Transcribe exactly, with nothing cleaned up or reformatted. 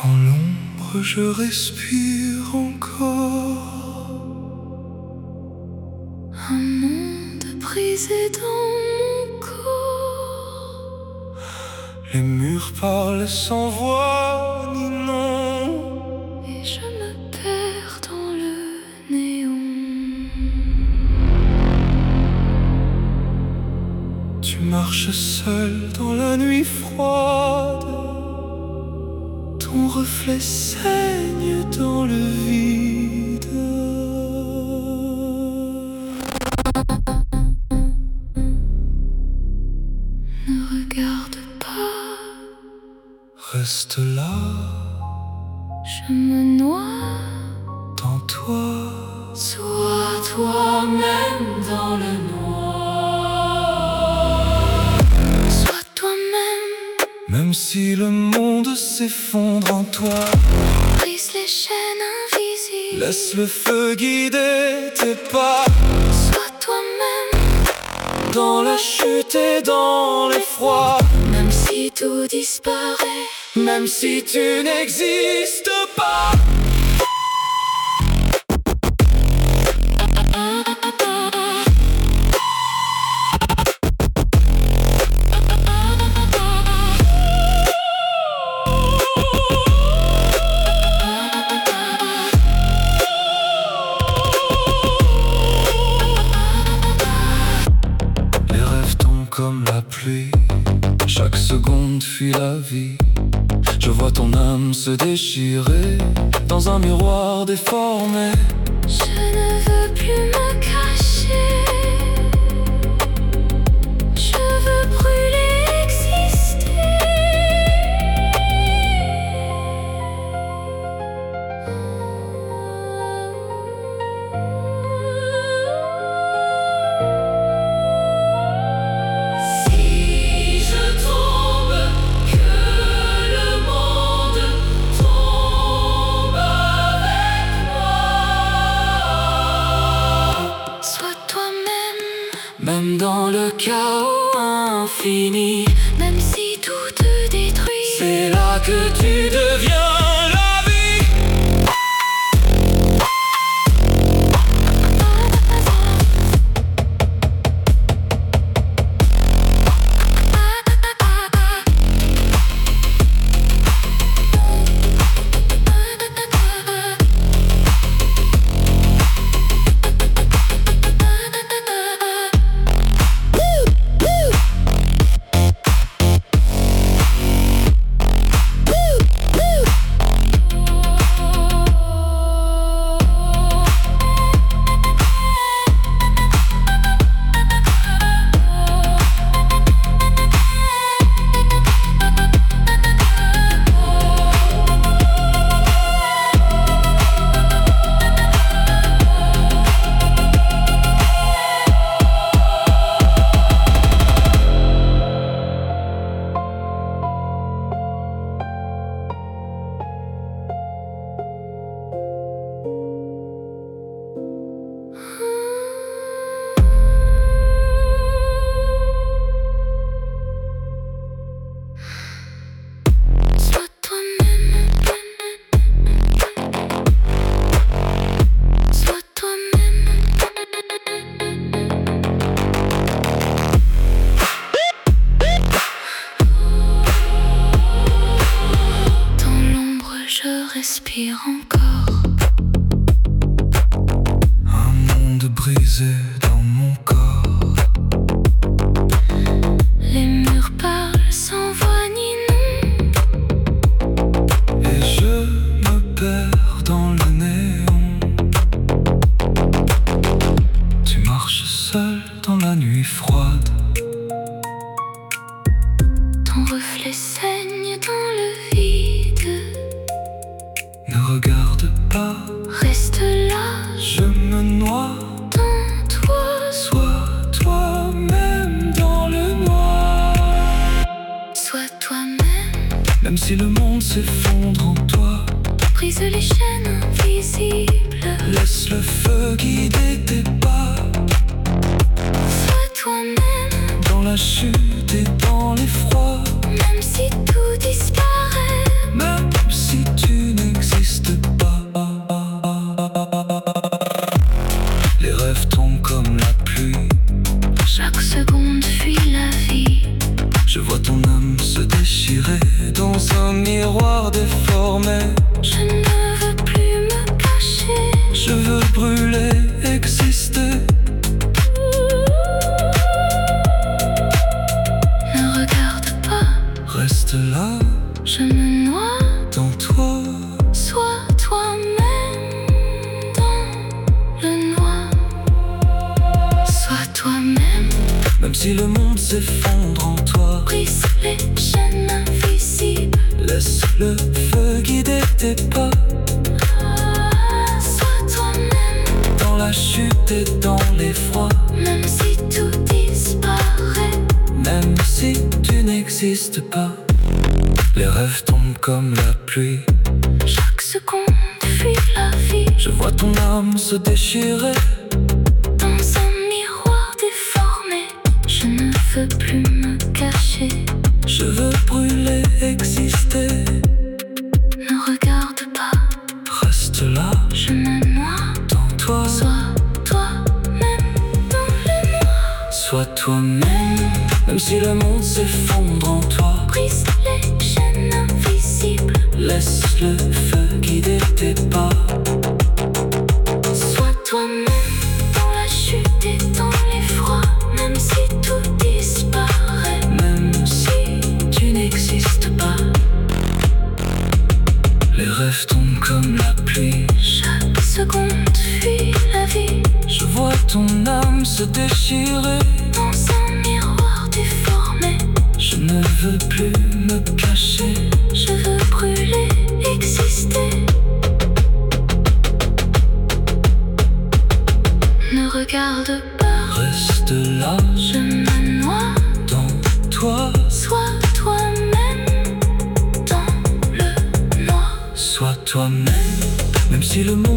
Dans l'ombre je respire encore. Un monde brisé dans mon corps. Les murs parlent sans voix ni nom. Et je me perds dans le néon. Tu marches seul dans la nuit froide. Ton reflet saigne dans le vide. Ne regarde pas, Reste là, je me noie. dans toi. Sois toi-même dans le noir. Sois toi-même. Même si le monde s'effondre en toi, Brise les chaînes invisibles. laisse le feu guider tes pas. Sois toi-même. Dans la chute et dans l'effroi, Même si tout disparaît. même si tu n'existes pas. Les rêves tombent comme la pluie, chaque seconde fuit la vie. Je vois ton âme se déchirer dans un miroir déformé. Je ne veux plus me cacher. Je veux brûler, exister. Si je tombe, que le monde tombe avec moi. Sois toi-même. Même dans le chaos infini, Même si tout te détruit. c'est là que tu deviens la vie. Sois toi-même. Sois toi-même. Dans l'ombre, je respire encore. Un monde brisé dans mon corps. Les murs parlent sans voix ni nom. Et je me perds dans le néon. Tu marches seul dans la nuit froide. Ton reflet saigne dans le vide. Ne regarde pas, Reste là, je me noie. dans toi. Sois toi-même dans le noir. Sois toi-même. Même si le monde s'effondre en toi, Brise les chaînes invisibles. laisse le feu guider tes pas. Sois toi-même. Dans la chute et dans l'effroi, Même si tout disparaît. même si tu miroir déformé. Je ne veux plus me cacher. Je veux brûler, exister. Ne regarde pas, Reste là, je me noie dans toi. Sois toi-même dans le noir. Sois toi-même. Même si le monde s'effondre en toi, Brise les chaînes invisibles. laisse le feu guider tes pas. Sois toi-même. Dans la chute et dans l'effroi. Même si tout disparaît. Même si tu n'existes pas. Les rêves tombent comme la pluie. Chaque seconde fuit la vie. Je vois ton âme se déchirer. Dans un miroir déformé. Je ne veux plus me cacher. Je veux brûler, exister. Ne regarde pas, Reste là, je me noie. dans toi. Sois toi-même dans le noir. Sois toi-même. Même si le monde s'effondre en toi, Brise les chaînes invisibles. laisse le feu guider tes pas. Sois toi-même dans la chute et dans l'effroi. Même si tout disparaît. Même si tu n'existes pas. Les rêves tombent comme la pluie. Chaque seconde fuit la vie. Je vois ton âme se déchirer. Dans un miroir déformé. Je ne veux plus me cacher. Je veux brûler, exister. Ne regarde pas, Reste là, je me noie. dans toi. Sois toi-même dans le noir. Sois toi-même. Même si le monde